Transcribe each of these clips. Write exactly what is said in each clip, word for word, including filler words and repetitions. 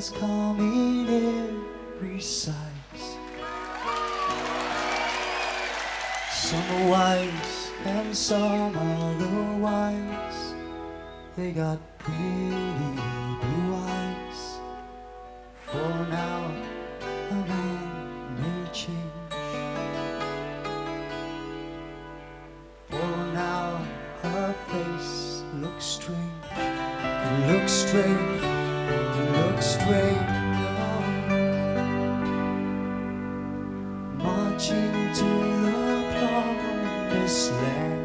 has come in every size. Some are wise and some otherwise. They got pretty blue eyes. For now a man may change. For now her face looks strange. It looks strange. It looks strange. Marching to the promised land,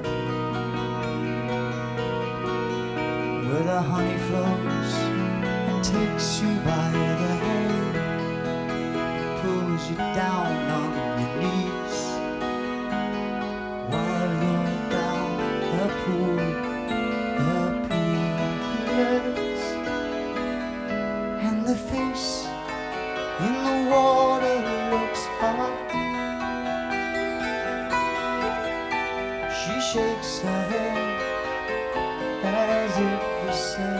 where the honey flows and takes you by the hand, pulls you down on your knees while you're down the pool appears, and the face in the water looks hot. She shakes her head as if to say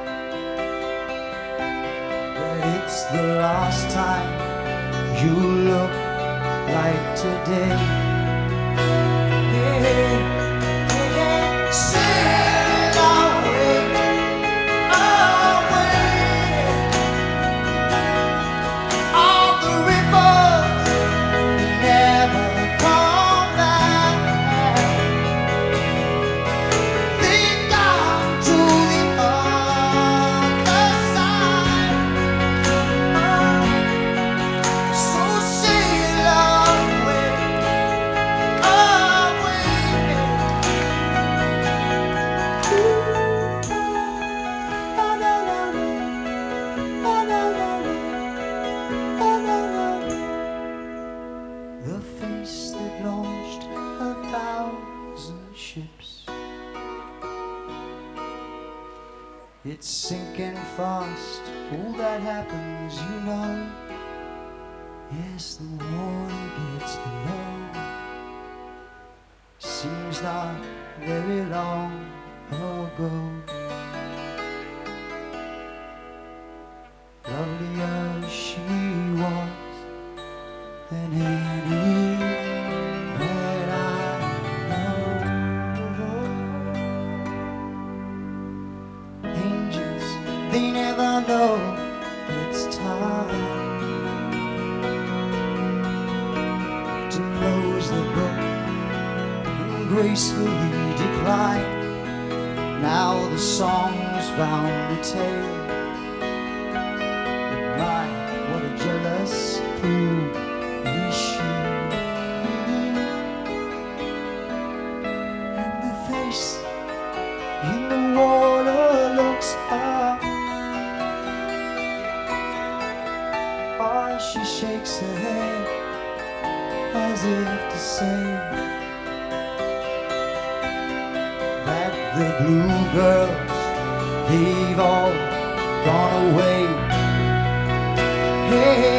that it's the last time you look like today. Yeah, yeah, yeah. Sail away, away on the rivers never come back. They've gone to the other side. So sail away, away. La, la, la, la, la, la, la, la, la. The face that launched a thousand ships, it's sinking fast. Oh, that happens, you know. Yes, the water gets below. Seems not very long ago. Lovely as she was than any that I know. Angels, they never know it's time to close the book and gracefully decline. Now the song's found a tale. My, what a jealous fool is she. And the face in the water looks up. Oh, she shakes her head as if to say that the blue girls, they've all gone away. Hey,